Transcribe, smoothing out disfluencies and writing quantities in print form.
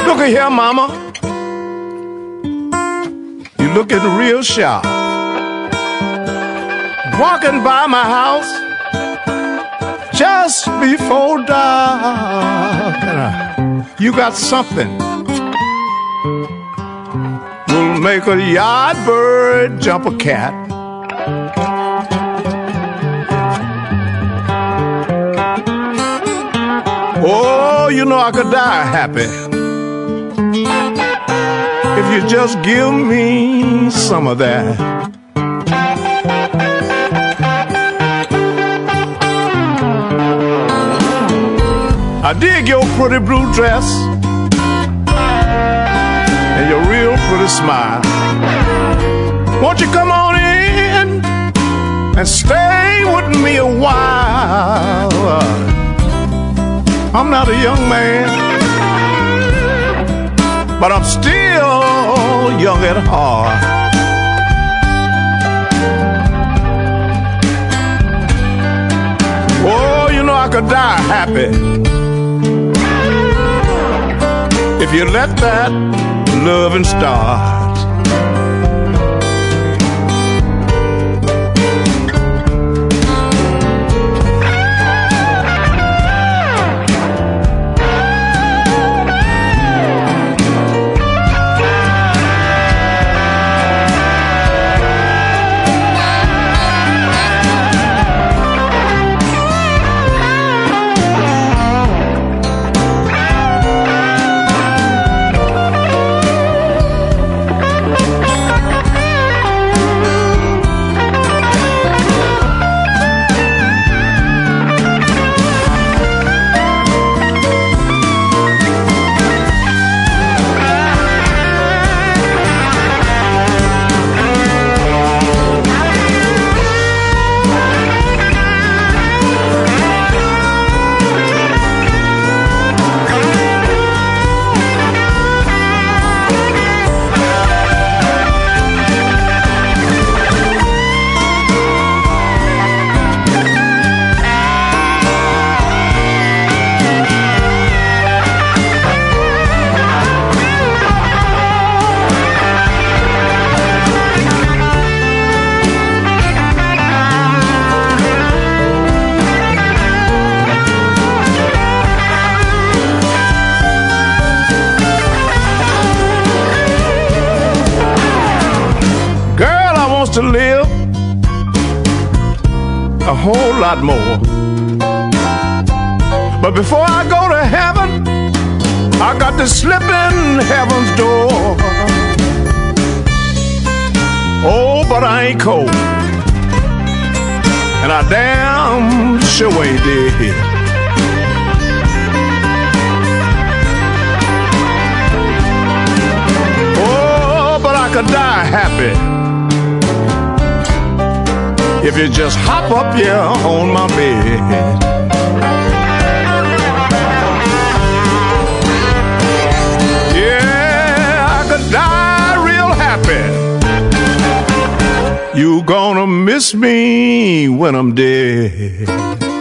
Look at here, mama. You looking real sharp. Walking by my house just before dark. You got something will make a yard bird jump a cat. Oh, you know I could die happy if you just give me some of that. I dig your pretty blue dress and your real pretty smile. Won't you come on in and stay with me a while? I'm not a young man, but I'm still young at heart. Oh, you know I could die happy if you let that loving start. To live a whole lot more, but before I go to heaven, I got to slip in heaven's door. Oh, but I ain't cold, and I damn sure ain't dead. Oh, but I could die happy if you just hop up here on my bed. Yeah, I could die real happy. You gonna miss me when I'm dead.